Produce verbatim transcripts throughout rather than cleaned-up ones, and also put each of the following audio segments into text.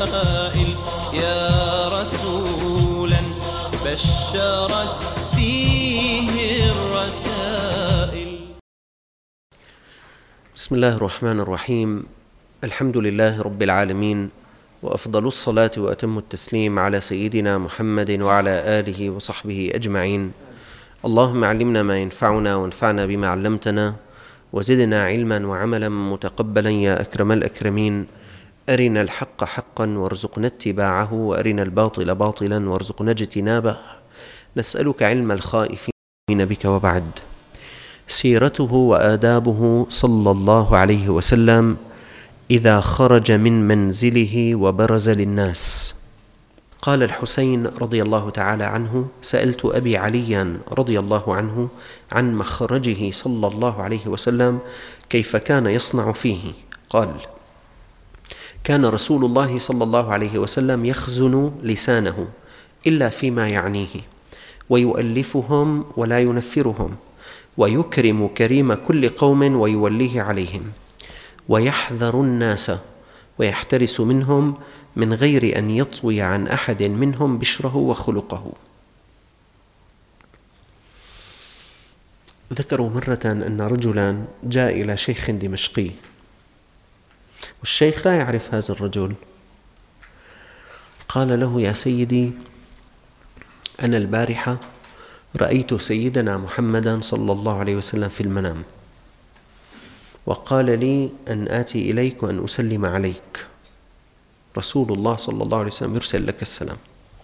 الرسائل يا رسولا بشرت فيه الرسائل. بسم الله الرحمن الرحيم. الحمد لله رب العالمين، وأفضل الصلاة وأتم التسليم على سيدنا محمد وعلى آله وصحبه أجمعين. اللهم علمنا ما ينفعنا وانفعنا بما علمتنا، وزدنا علما وعملا متقبلا يا أكرم الأكرمين. أرنا الحق حقا وارزقنا اتباعه، وأرنا الباطل باطلا وارزقنا اجتنابه. نسألك علم الخائفين بك. وبعد، سيرته وآدابه صلى الله عليه وسلم إذا خرج من منزله وبرز للناس. قال الحسين رضي الله تعالى عنه: سألت أبي عليا رضي الله عنه عن مخرجه صلى الله عليه وسلم كيف كان يصنع فيه. قال: كان رسول الله صلى الله عليه وسلم يخزن لسانه إلا فيما يعنيه، ويؤلفهم ولا ينفرهم، ويكرم كريم كل قوم ويوليه عليهم، ويحذر الناس ويحترس منهم من غير أن يطوي عن أحد منهم بشره وخلقه. ذكروا مرة أن رجلا جاء إلى شيخ دمشقي، والشيخ لا يعرف هذا الرجل. قال له: يا سيدي، أنا البارحة رأيت سيدنا محمدا صلى الله عليه وسلم في المنام، وقال لي أن آتي إليك وأن أسلم عليك. رسول الله صلى الله عليه وسلم يرسل لك السلام،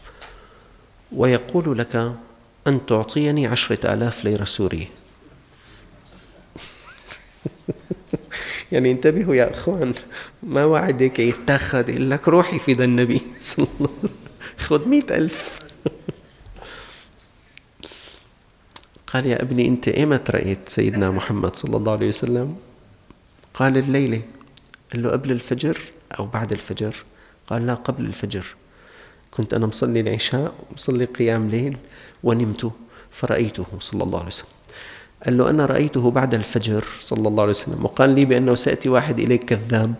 ويقول لك أن تعطيني عشرة آلاف ليرة سورية. يعني انتبهوا يا أخوان، ما وعدك يتاخد، يقول لك روحي في ذا النبي صلى الله عليه وسلم خذ مئة ألف. قال: يا ابني، أنت إيمت رأيت سيدنا محمد صلى الله عليه وسلم؟ قال: الليلة. قال له: قبل الفجر أو بعد الفجر؟ قال: لا، قبل الفجر. كنت أنا مصلي العشاء ومصلي قيام ليل ونمت فرأيته صلى الله عليه وسلم. قال له: أنا رأيته بعد الفجر صلى الله عليه وسلم، وقال لي بأنه سيأتي واحد إليك كذاب.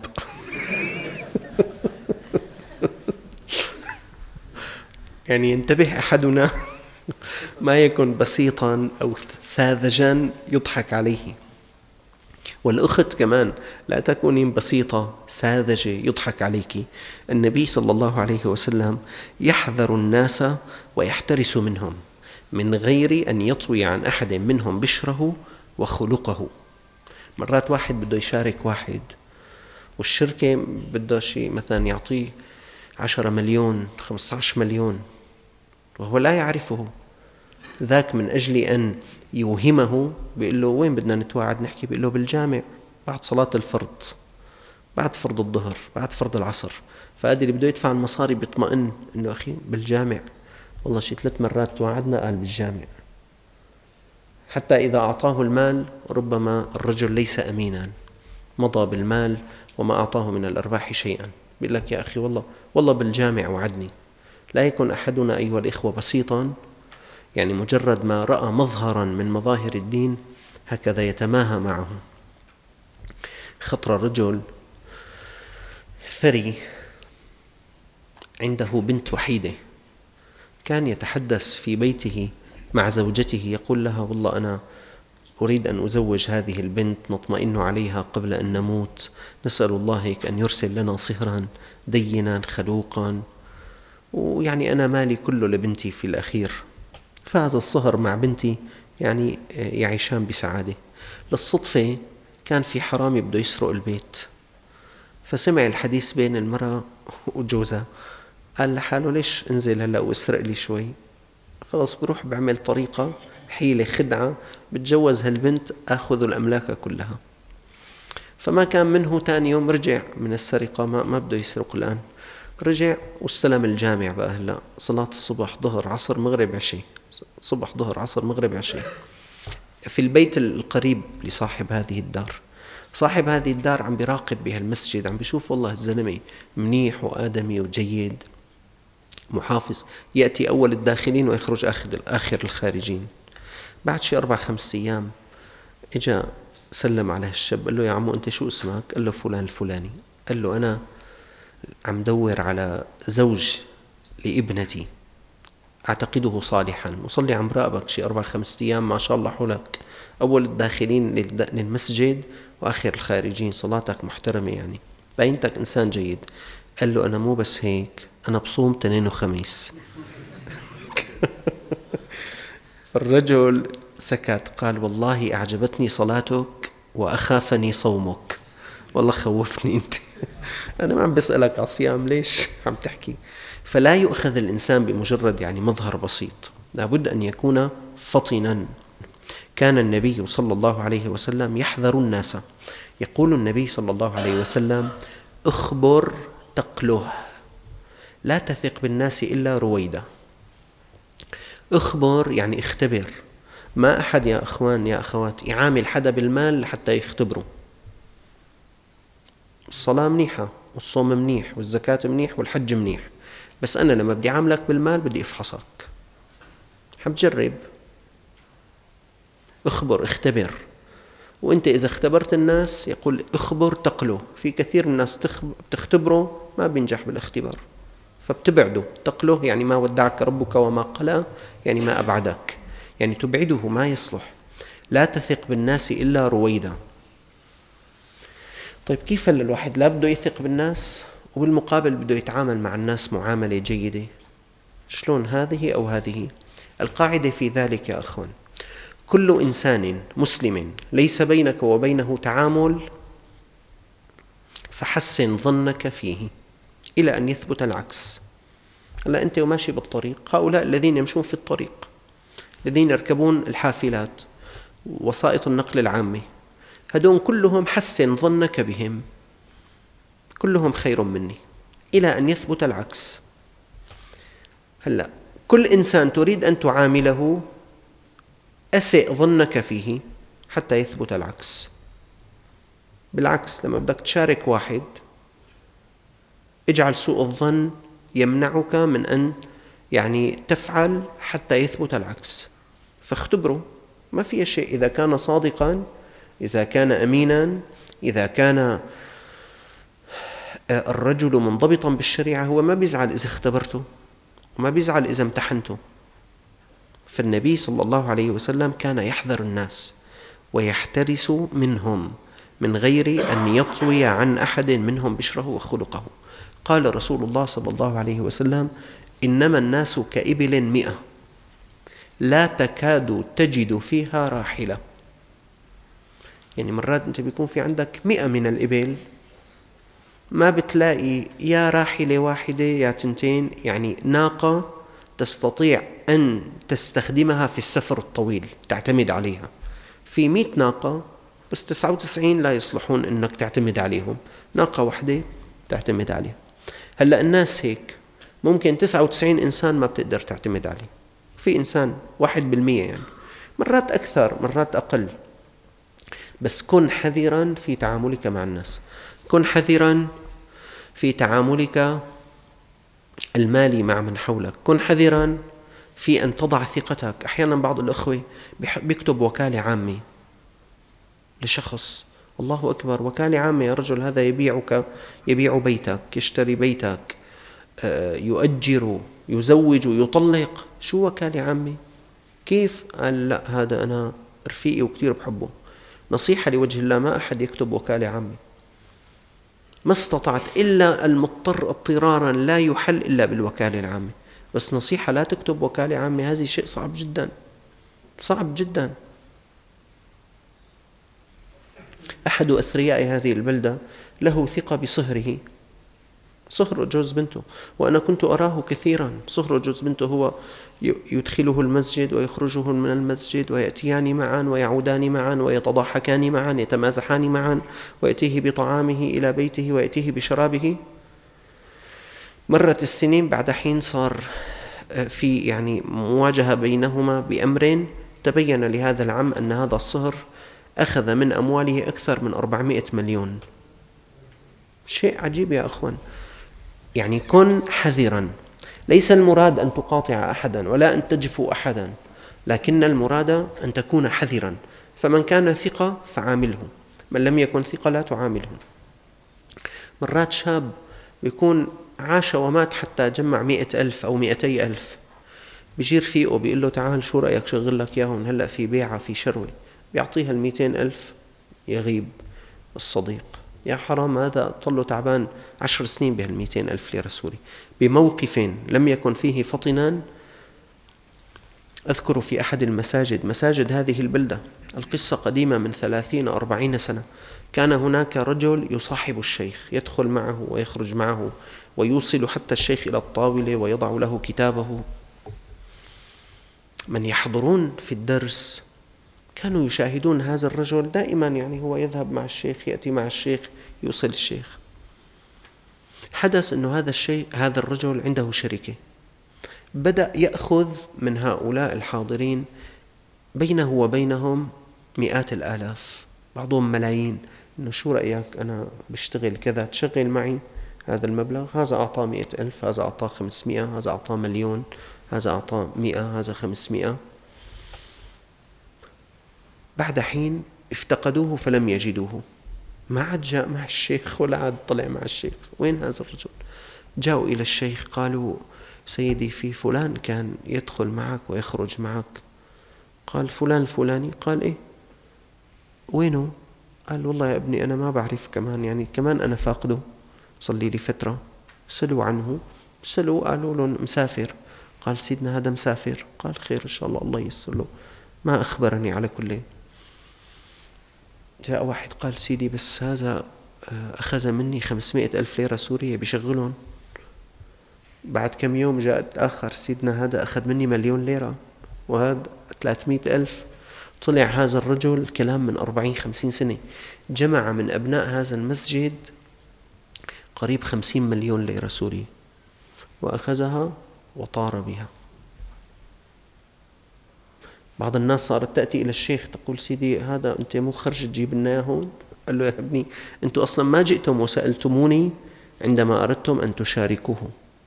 يعني ينتبه أحدنا ما يكون بسيطا أو ساذجا يضحك عليه، والأخت كمان لا تكونين بسيطة ساذجة يضحك عليك. النبي صلى الله عليه وسلم يحذر الناس ويحترس منهم من غير أن يطوي عن أحد منهم بشره وخلقه. مرات واحد بده يشارك واحد، والشركة بده شيء مثلا يعطيه عشرة مليون خمسة عشر مليون وهو لا يعرفه، ذاك من أجل أن يوهمه بيقول له: وين بدنا نتواعد نحكي؟ بيقول له: بالجامع بعد صلاة الفرض، بعد فرض الظهر، بعد فرض العصر. فهذا اللي بده يدفع المصاري بيطمئن إنه أخي بالجامع، والله شي ثلاث مرات توعدنا قال بالجامع. حتى إذا أعطاه المال ربما الرجل ليس أمينا، مضى بالمال وما أعطاه من الأرباح شيئا. بيقول لك: يا أخي والله والله بالجامع وعدني. لا يكون أحدنا أيها الإخوة بسيطا، يعني مجرد ما رأى مظهرا من مظاهر الدين هكذا يتماهى معه. خطر رجل ثري عنده بنت وحيدة، كان يتحدث في بيته مع زوجته يقول لها: والله أنا أريد أن أزوج هذه البنت، نطمئن عليها قبل أن نموت، نسأل الله هيك أن يرسل لنا صهرا دينا خلوقا، ويعني أنا مالي كله لبنتي في الأخير. فهذا الصهر مع بنتي يعني يعيشان بسعادة. للصدفة كان في حرامي بده يسرق البيت، فسمع الحديث بين المرأة وجوزها، قال لحاله: ليش انزل هلأ واسرق لي شوي؟ خلاص بروح بعمل طريقة حيلة خدعة بتجوز هالبنت أخذ الأملاك كلها. فما كان منه. تاني يوم رجع من السرقة، ما, ما بده يسرق الآن، رجع واستلم الجامع بقى. هلأ صلاة الصبح ظهر عصر مغرب عشاء، صبح ظهر عصر مغرب عشاء، في البيت القريب لصاحب هذه الدار. صاحب هذه الدار عم بيراقب بهالمسجد، عم بيشوف والله الزلمة منيح وآدمي وجيد محافظ، يأتي أول الداخلين ويخرج آخر الخارجين. بعد شي أربع خمس أيام إجا سلم على الشاب، قال له: يا عمو أنت شو اسمك؟ قال له: فلان الفلاني. قال له: أنا عم دور على زوج لابنتي أعتقده صالحا، وصلي عم راقبك شي أربع خمسة أيام ما شاء الله حولك، أول الداخلين للمسجد وآخر الخارجين، صلاتك محترمة يعني، باينتك إنسان جيد. قال له أنا مو بس هيك، أنا بصوم تنين وخميس. الرجل سكت، قال والله أعجبتني صلاتك وأخافني صومك، والله خوفتني أنت. أنا ما عم بسألك على الصيام، ليش عم تحكي؟ فلا يؤخذ الإنسان بمجرد يعني مظهر بسيط، لابد أن يكون فطنا. كان النبي صلى الله عليه وسلم يحذر الناس، يقول النبي صلى الله عليه وسلم اخبر تقله، لا تثق بالناس إلا رويدا. اخبر يعني اختبر، ما أحد يا أخوان يا أخوات يعامل حدا بالمال حتى يختبره. الصلاة منيحة والصوم منيح والزكاة منيح والحج منيح، بس أنا لما بدي عاملك بالمال بدي أفحصك، حبجرب. اخبر اختبر. وانت إذا اختبرت الناس يقول اخبر تقله، في كثير من الناس تختبره ما بينجح بالاختبار فبتبعده. تقله يعني ما ودعك ربك وما قلى، يعني ما أبعدك، يعني تبعده ما يصلح. لا تثق بالناس إلا رويدا. طيب كيف الواحد لا بده يثق بالناس وبالمقابل بده يتعامل مع الناس معاملة جيدة؟ شلون هذه أو هذه؟ القاعدة في ذلك يا أخوان، كل إنسان مسلم ليس بينك وبينه تعامل فحسن ظنك فيه إلى أن يثبت العكس. هلا أنت وماشي بالطريق، هؤلاء الذين يمشون في الطريق، الذين يركبون الحافلات وسائط النقل العامة، هدون كلهم حسن ظنك بهم، كلهم خير مني إلى أن يثبت العكس. هلا كل إنسان تريد أن تعامله أسئ ظنك فيه حتى يثبت العكس. بالعكس لما بدك تشارك واحد اجعل سوء الظن يمنعك من أن يعني تفعل حتى يثبت العكس، فاختبره. ما في شيء، إذا كان صادقا، إذا كان أمينا، إذا كان الرجل منضبطا بالشريعة، هو ما بيزعل إذا اختبرته وما بيزعل إذا امتحنته. فالنبي صلى الله عليه وسلم كان يحذر الناس ويحترس منهم من غير أن يطوي عن أحد منهم بشره وخلقه. قال رسول الله صلى الله عليه وسلم إنما الناس كإبل مئة لا تكاد تجد فيها راحلة. يعني مرات أنت بيكون في عندك مئة من الإبل ما بتلاقي يا راحلة واحدة يا تنتين، يعني ناقة تستطيع أن تستخدمها في السفر الطويل تعتمد عليها. في مئة ناقة بس تسعة وتسعين لا يصلحون أنك تعتمد عليهم، ناقة واحدة تعتمد عليها. هلأ الناس هيك، ممكن تسعة وتسعين إنسان ما بتقدر تعتمد عليه، في إنسان واحد بالمية، يعني مرات أكثر مرات أقل. بس كن حذراً في تعاملك مع الناس، كن حذراً في تعاملك المالي مع من حولك، كن حذراً في أن تضع ثقتك. أحياناً بعض الأخوة بيكتب وكالة عامة لشخص، الله أكبر، وكالة عامة يا رجل، هذا يبيعك، يبيع بيتك، يشتري بيتك، يؤجر، يزوج، يطلق. شو وكالة عامة؟ كيف؟ قال لا هذا أنا رفيقي وكتير بحبه. نصيحة لوجه الله، ما أحد يكتب وكالة عامة، ما استطعت إلا المضطر اضطرارا لا يحل إلا بالوكالة العامة. بس نصيحة، لا تكتب وكالة عامة، هذه شيء صعب جدا، صعب جدا. أحد أثرياء هذه البلدة له ثقة بصهره، صهر جوز بنته، وأنا كنت أراه كثيرا. صهر جوز بنته هو يدخله المسجد ويخرجه من المسجد، ويأتيان معا ويعودان معا ويتضاحكان معا، يتمازحان معا، ويأتيه بطعامه إلى بيته ويأتيه بشرابه. مرت السنين، بعد حين صار في يعني مواجهة بينهما بأمر، تبين لهذا العم أن هذا الصهر أخذ من أمواله أكثر من أربعمائة مليون. شيء عجيب يا أخوان. يعني كن حذرا، ليس المراد أن تقاطع أحدا ولا أن تجفو أحدا، لكن المراد أن تكون حذرا. فمن كان ثقة فعامله، من لم يكن ثقة لا تعامله. مرات شاب بيكون عاش ومات حتى جمع مئة ألف أو مئتي ألف، بيجي رفيقه بيقول له تعال شو رأيك شغل لك ياهن، هلأ في بيعة في شروة، بيعطيها المئتين ألف، يغيب الصديق. يا حرام، هذا طله تعبان عشر سنين بهالمئتين ألف ليرة سوري بموقف لم يكن فيه فطنان. أذكر في أحد المساجد، مساجد هذه البلدة، القصة قديمة من ثلاثين أربعين سنة، كان هناك رجل يصاحب الشيخ، يدخل معه ويخرج معه ويوصل حتى الشيخ إلى الطاولة ويضع له كتابه. من يحضرون في الدرس كانوا يشاهدون هذا الرجل دائما، يعني هو يذهب مع الشيخ، يأتي مع الشيخ، يوصل الشيخ. حدث أنه هذا الشيء هذا الرجل عنده شركة، بدأ يأخذ من هؤلاء الحاضرين بينه وبينهم مئات الآلاف، بعضهم ملايين. إنه شو رأيك أنا بشتغل كذا، تشغل معي هذا المبلغ، هذا أعطاه مئة ألف، هذا أعطاه خمسمائة، هذا أعطاه مليون، هذا أعطاه مئة، هذا خمسمائة. بعد حين افتقدوه فلم يجدوه، ما عاد جاء مع الشيخ ولا عاد طلع مع الشيخ. وين هذا الرجل؟ جاءوا إلى الشيخ قالوا سيدي في فلان كان يدخل معك ويخرج معك. قال فلان الفلاني؟ قال إيه. وينه؟ قال والله يا ابني أنا ما بعرف، كمان يعني كمان أنا فاقده، صلي لي فترة. سألوا عنه، سألوا قالوا له مسافر. قال سيدنا هذا مسافر. قال خير إن شاء الله، الله ييسر له، ما أخبرني على كل. جاء واحد قال سيدي بس هذا أخذ مني خمسمائة ألف ليرة سورية بشغلهم. بعد كم يوم جاء آخر، سيدنا هذا أخذ مني مليون ليرة وهذا ثلاثمائة ألف. طلع هذا الرجل الكلام من أربعين خمسين سنة، جمع من أبناء هذا المسجد قريب خمسين مليون ليرة سورية وأخذها وطار بها. بعض الناس صارت تأتي إلى الشيخ تقول سيدي هذا أنت مو خرج تجيب لنا هون. قال له يا ابني أنتم أصلا ما جئتم وسألتموني عندما أردتم أن تشاركوه،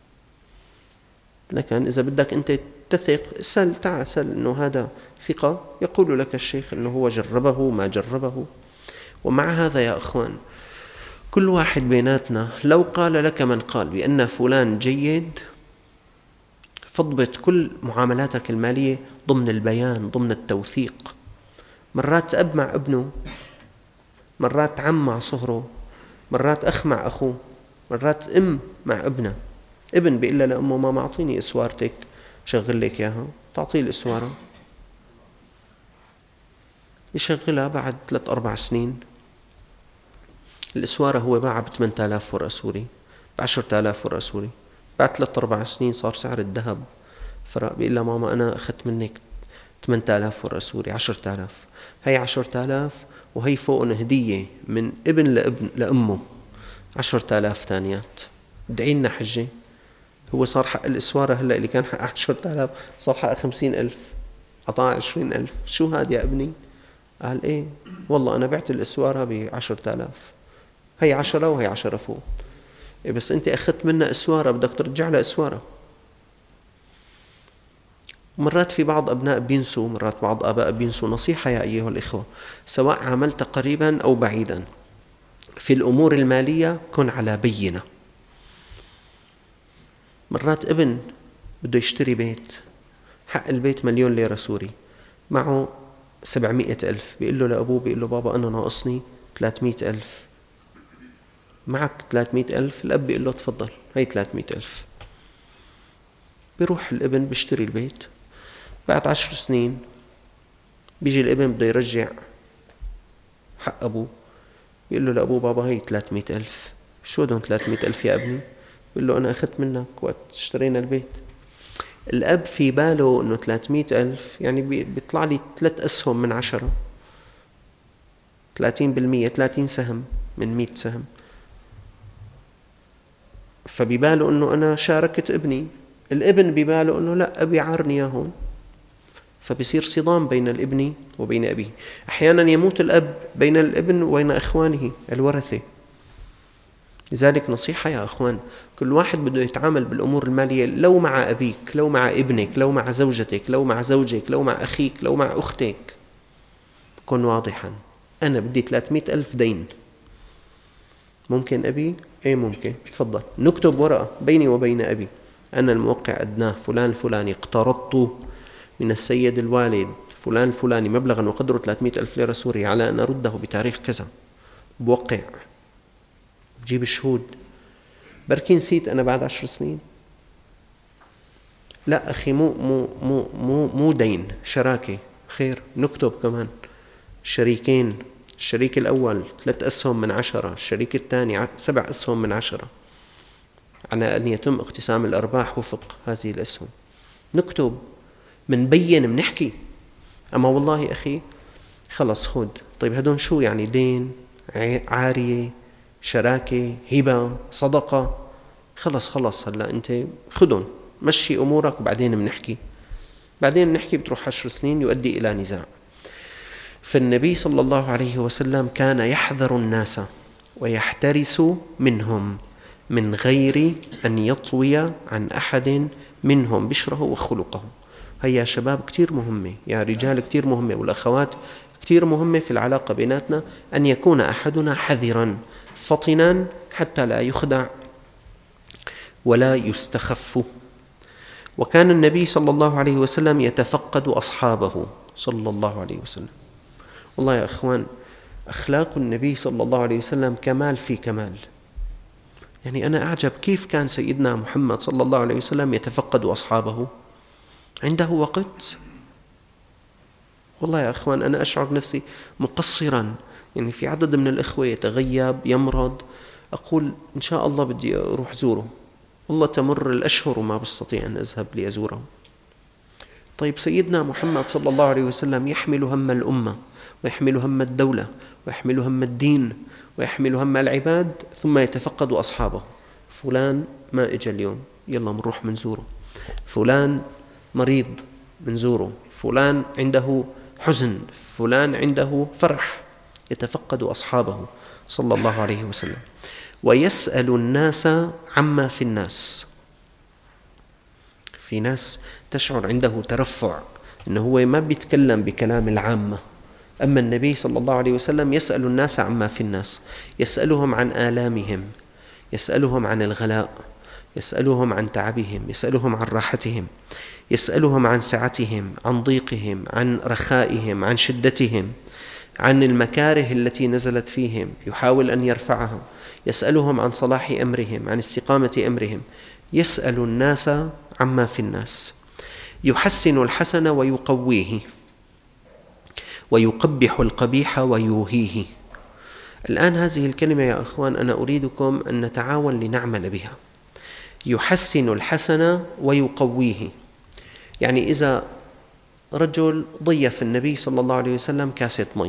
لكن إذا بدك أنت تثق سأل، تعال سأل أنه هذا ثقة، يقول لك الشيخ أنه هو جربه ما جربه. ومع هذا يا أخوان، كل واحد بيناتنا لو قال لك من قال بأن فلان جيد، فاضبط كل معاملاتك المالية ضمن البيان، ضمن التوثيق. مرات أب مع ابنه، مرات عم مع صهره، مرات أخ مع أخوه، مرات أم مع ابنه. ابن بيقول لأمه ماما أعطيني إسوارتك شغل لك إياها، تعطيه الإسوارة، يشغلها. بعد ثلاث أربع سنين الإسوارة هو باعها ب ثمانية آلاف ورقة سوري، ب عشرة آلاف ورقة سوري. بعد ثلاث أربع سنين صار سعر الذهب فرق، بيقول لها ماما أنا أخذت منك ثمانية آلاف ورقة سوري، عشرة آلاف. هي عشرة آلاف وهي فوقن هدية من ابن لابن لأمه، عشرة آلاف تانيات. ادعي لنا حجة. هو صار حق الإسوارة هلأ اللي كان حق عشرة آلاف صار حق خمسين ألف، عطاه عشرين ألف. شو هاد يا ابني؟ قال إيه والله أنا بعت الإسوارة بعشرة آلاف، هي عشرة وهي عشرة فوق. إيه بس أنت أخذت منها إسوارة، بدك ترجع لها إسوارة. مرات في بعض أبناء بينسوا، مرات بعض آباء بينسوا. نصيحة يا أيها الإخوة، سواء عملت قريبا أو بعيدا في الأمور المالية كن على بينة. مرات ابن بده يشتري بيت، حق البيت مليون ليرة سوري، معه سبعمائة ألف، بيقول له لأبوه، بيقول له بابا أنا ناقصني ثلاثمائة ألف. معك ثلاثمائة ألف؟ الأب بيقول له تفضل هاي ثلاثمائة ألف. بيروح الابن بيشتري البيت، بعد عشر سنين بيجي الابن بده يرجع حق أبوه، بيقول له لأبوه بابا هاي ثلاثمائة ألف. شو دون ثلاثمائة ألف يا ابني؟ بيقول له أنا أخذت منك وقت اشترينا البيت. الأب في باله أنه ثلاثمائة ألف يعني بيطلع لي ثلاث أسهم من عشرة، ثلاثين بالمية، ثلاثين سهم من مئة سهم. فبيباله أنه أنا شاركت ابني. الابن بباله أنه لا، أبي عارني هون. فبصير صدام بين الابن وبين أبيه. أحيانا يموت الأب بين الابن وبين إخوانه الورثة. لذلك نصيحة يا أخوان، كل واحد بده يتعامل بالأمور المالية، لو مع أبيك، لو مع ابنك، لو مع زوجتك، لو مع زوجك، لو مع أخيك، لو مع أختك، كن واضحا. أنا بدي ثلاثمائة ألف دين، ممكن أبي؟ إيه ممكن، تفضل. نكتب ورقة بيني وبين أبي، أنا الموقع أدناه فلان الفلاني، اقترضت من السيد الوالد فلان الفلاني مبلغا وقدره ثلاثمئة ألف ليرة سورية على أن أرده بتاريخ كذا، بوقع، بجيب الشهود. بركي نسيت أنا بعد عشر سنين. لا أخي، مو مو مو مو مو دين، شراكة، خير نكتب كمان. شريكين، الشريك الأول ثلاث أسهم من عشرة، الشريك الثاني سبع أسهم من عشرة، على أن يتم اقتسام الأرباح وفق هذه الأسهم. نكتب، منبين، منحكي. أما والله أخي خلص خد. طيب هدون شو يعني؟ دين، عارية، شراكة، هبة، صدقة، خلص خلص هلأ أنت خدون، مشي أمورك وبعدين منحكي. بعدين منحكي بتروح عشر سنين يؤدي إلى نزاع. فالنبي صلى الله عليه وسلم كان يحذر الناس ويحترس منهم من غير أن يطوي عن أحد منهم بشره وخلقه. هيا شباب كتير مهمة، يا رجال كتير مهمة، والأخوات كتير مهمة في العلاقة بيناتنا، أن يكون أحدنا حذرا فطنا حتى لا يخدع ولا يستخف. وكان النبي صلى الله عليه وسلم يتفقد أصحابه صلى الله عليه وسلم. والله يا أخوان، أخلاق النبي صلى الله عليه وسلم كمال في كمال. يعني أنا أعجب كيف كان سيدنا محمد صلى الله عليه وسلم يتفقد أصحابه. عنده وقت؟ والله يا أخوان أنا أشعر نفسي مقصرا. يعني في عدد من الإخوة يتغيب، يمرض، أقول إن شاء الله بدي أروح زوره، والله تمر الأشهر وما بستطيع أن أذهب لأزوره. طيب سيدنا محمد صلى الله عليه وسلم يحمل هم الأمة، ويحمل هم الدولة، ويحمل هم الدين، ويحمل هم العباد، ثم يتفقد أصحابه. فلان ما إجا اليوم، يلا منروح منزوره. فلان مريض منزوره. فلان عنده حزن، فلان عنده فرح. يتفقد أصحابه صلى الله عليه وسلم. ويسأل الناس عما في الناس. في ناس تشعر عنده ترفع، إنه هو ما بيتكلم بكلام العامة. أما النبي صلى الله عليه وسلم يسأل الناس عما في الناس، يسألهم عن آلامهم، يسألهم عن الغلاء، يسألهم عن تعبهم، يسألهم عن راحتهم، يسألهم عن سعتهم، عن ضيقهم، عن رخائهم، عن شدتهم، عن المكاره التي نزلت فيهم يحاول أن يرفعها، يسألهم عن صلاح أمرهم، عن استقامة أمرهم. يسأل الناس عما في الناس. يحسن الحسن ويقويه، ويقبح القبيح ويوهيه. الآن هذه الكلمة يا أخوان أنا أريدكم أن نتعاون لنعمل بها. يحسن الحسن ويقويه، يعني إذا رجل ضيف النبي صلى الله عليه وسلم كاسة مي،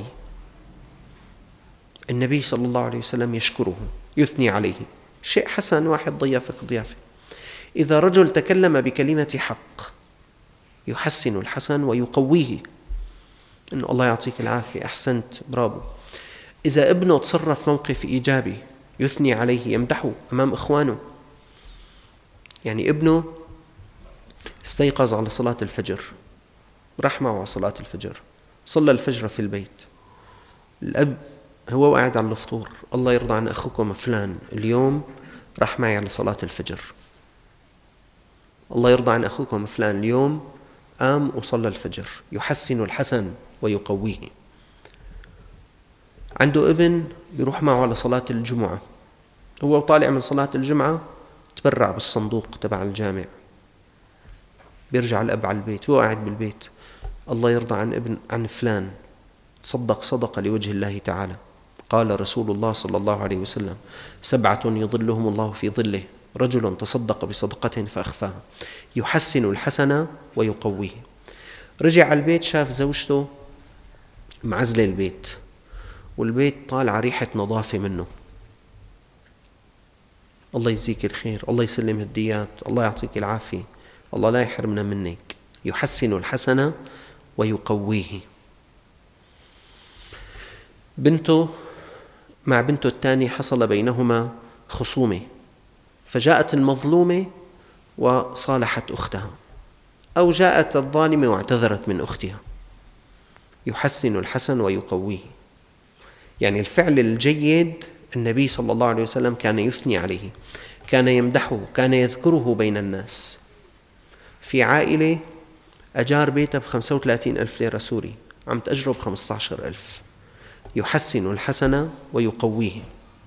النبي صلى الله عليه وسلم يشكره، يثني عليه، شيء حسن، واحد ضيفك ضيافة. إذا رجل تكلم بكلمة حق، يحسن الحسن ويقويه، إنه الله يعطيك العافية، أحسنت، برافو. إذا ابنه تصرف موقف إيجابي، يثني عليه، يمدحه أمام إخوانه. يعني ابنه استيقظ على صلاة الفجر، راح معه على صلاة الفجر، صلى الفجر في البيت. الأب هو قاعد على الفطور، الله يرضى عن أخوكم فلان اليوم راح معي على صلاة الفجر. الله يرضى عن أخوكم فلان اليوم قام وصلى الفجر. يحسن الحسن ويقويه. عنده ابن بيروح معه على صلاة الجمعة، هو طالع من صلاة الجمعة تبرع بالصندوق تبع الجامع، بيرجع الأب على البيت، هو قاعد بالبيت، الله يرضى عن ابن عن فلان تصدق صدقة لوجه الله تعالى. قال رسول الله صلى الله عليه وسلم: سبعة يظلهم الله في ظله، رجل تصدق بصدقة فأخفاها. يحسن الحسن ويقويه. رجع على البيت شاف زوجته معزلة البيت، والبيت طالع ريحة نظافة منه. الله يجزيك الخير، الله يسلم هديات، الله يعطيك العافية، الله لا يحرمنا منك. يحسن الحسن ويقويه. بنته مع بنته الثانية حصل بينهما خصومة، فجاءت المظلومة وصالحت أختها، أو جاءت الظالمة واعتذرت من أختها. يحسن الحسن ويقويه، يعني الفعل الجيد النبي صلى الله عليه وسلم كان يثني عليه، كان يمدحه، كان يذكره بين الناس. في عائلة أجار بيتها بخمسة وثلاثين ألف ليرة سوري، عم تأجره بخمسة عشر ألف، يحسن الحسن ويقويه.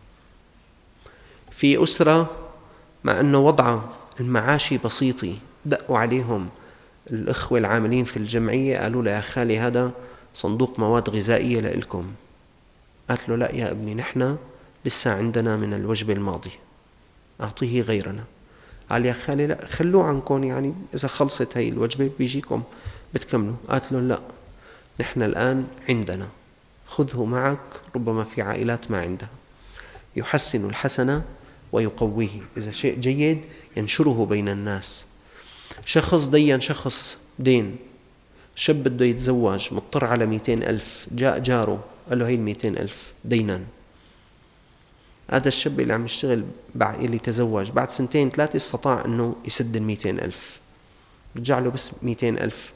في أسرة مع أنه وضع المعاشي بسيطي، دقوا عليهم الأخوة العاملين في الجمعية قالوا له يا خالي هذا صندوق مواد غذائية لإلكم. قالت له لا يا ابني، نحن لسه عندنا من الوجبة الماضية، أعطيه غيرنا. قال يا خالي لا، خلوه عنكم، يعني إذا خلصت هاي الوجبة بيجيكم بتكملوا. قالت له لا، نحن الآن عندنا، خذه معك، ربما في عائلات ما عندها. يحسن الحسن ويقويه، إذا شيء جيد ينشره بين الناس. شخص دين شخص دين، شاب بده يتزوج مضطر على مئتين ألف، جاء جاره قال له هي المئتين ألف دينا. هذا الشاب اللي عم يشتغل بعد اللي تزوج بعد سنتين ثلاثة استطاع أنه يسد المئتين ألف، رجع له بس مئتين ألف،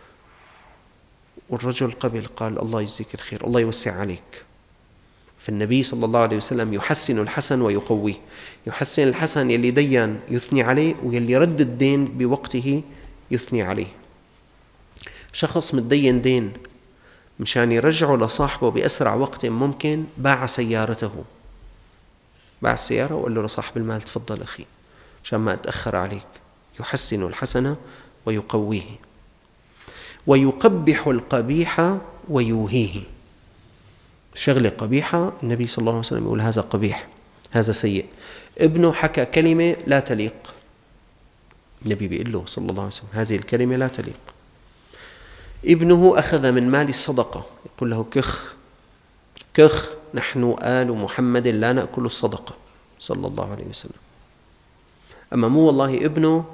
والرجل قبل قال الله يجزيك الخير، الله يوسع عليك. فالنبي صلى الله عليه وسلم يحسن الحسن ويقويه. يحسن الحسن يلي دين يثني عليه، ويلي رد الدين بوقته يثني عليه. شخص متدين دين مشان يرجعه لصاحبه بأسرع وقت ممكن، باع سيارته، باع السيارة وقال له لصاحب المال تفضل أخي عشان ما أتأخر عليك. يحسن الحسن ويقويه. ويقبح القبيح ويوهيه. شغلة قبيحة النبي صلى الله عليه وسلم يقول هذا قبيح، هذا سيء. ابنه حكى كلمة لا تليق، النبي بيقول له صلى الله عليه وسلم هذه الكلمة لا تليق. ابنه أخذ من مال الصدقة، يقول له كخ كخ، نحن آل محمد لا نأكل الصدقة صلى الله عليه وسلم. أما مو والله ابنه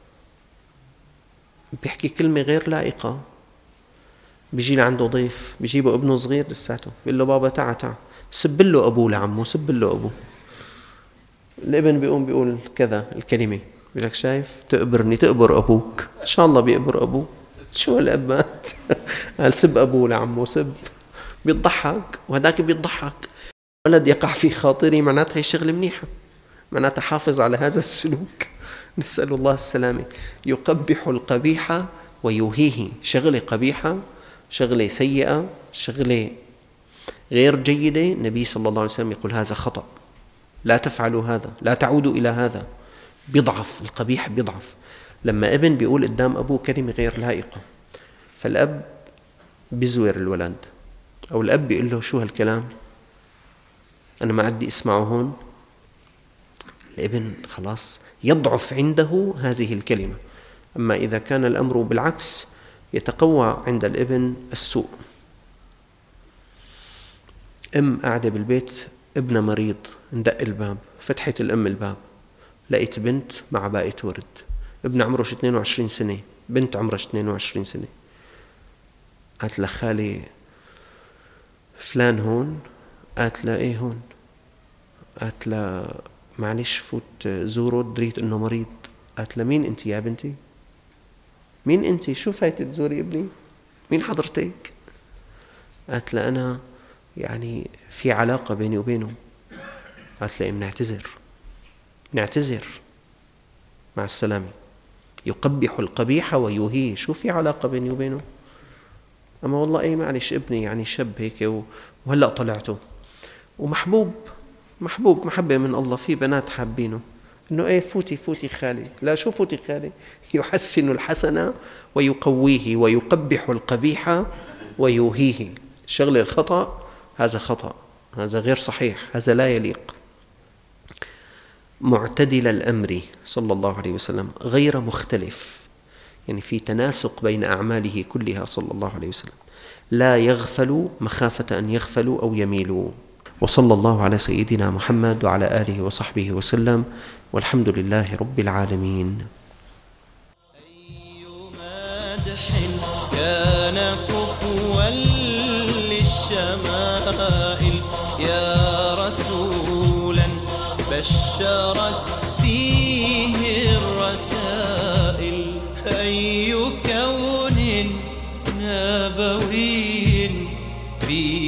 بيحكي كلمة غير لائقة، بيجي لعنده ضيف بيجيبه ابنه صغير لساته، بيقول له بابا تعا تعا، سب له أبوه لعمه، سب له أبوه. الابن بيقوم بيقول كذا الكلمة، بيقول لك شايف تقبرني، تقبر أبوك، إن شاء الله بيقبر أبوه. شو الأب مات قال سب أبوه لعمه، سب، بيضحك وهداك بيضحك. ولد يقع في خاطري معناتها هي شغلة منيحة، معناتها حافظ على هذا السلوك، نسأل الله السلامة. يقبح القبيح ويوهيه، شغلة قبيحة، شغلة سيئة، شغلة غير جيدة، النبي صلى الله عليه وسلم يقول هذا خطأ، لا تفعلوا هذا، لا تعودوا إلى هذا. بيضعف القبيح، بيضعف. لما ابن بيقول قدام أبوه كلمة غير لائقة، فالأب بيزور الولد، أو الأب بيقول له شو هالكلام، أنا ما عندي اسمعه هون. الابن خلاص يضعف عنده هذه الكلمة. أما إذا كان الأمر بالعكس يتقوى عند الابن السوء. أم قاعدة بالبيت، ابنها مريض، ندق الباب، فتحت الأم الباب، لقيت بنت مع باقة ورد. ابن عمره اثنين وعشرين سنة، بنت عمرها اثنين وعشرين سنة. قالت لها خالي فلان هون؟ قالت لها ايه هون؟ قالت لها معلش فوت زوره، دريت انه مريض. قالت لها مين انت يا بنتي؟ مين انت؟ شو فايت تزوري ابني؟ مين حضرتك؟ قالت لها انا يعني في علاقة بيني وبينه. قالت لها بنعتذر نعتذر مع السلامة. يقبح القبيح ويوهيه، شو في علاقة بيني وبينه؟ أما والله أي معلش ابني يعني شاب هيك وهلأ طلعته ومحبوب، محبوب محبة من الله، في بنات حابينه، إنه إيه فوتي فوتي خالي. لا، شو فوتي خالي؟ يحسن الحسن ويقويه، ويقبح القبيح ويوهيه. شغل الخطأ هذا خطأ، هذا غير صحيح، هذا لا يليق. معتدل الأمر صلى الله عليه وسلم، غير مختلف، يعني في تناسق بين أعماله كلها صلى الله عليه وسلم، لا يغفل مخافة أن يغفلوا أو يميلوا. وصلى الله على سيدنا محمد وعلى آله وصحبه وسلم، والحمد لله رب العالمين. أي مدح كان كفوا للشمائل، يا رسولا بشرت فيه الرسائل. أي كون نبوي في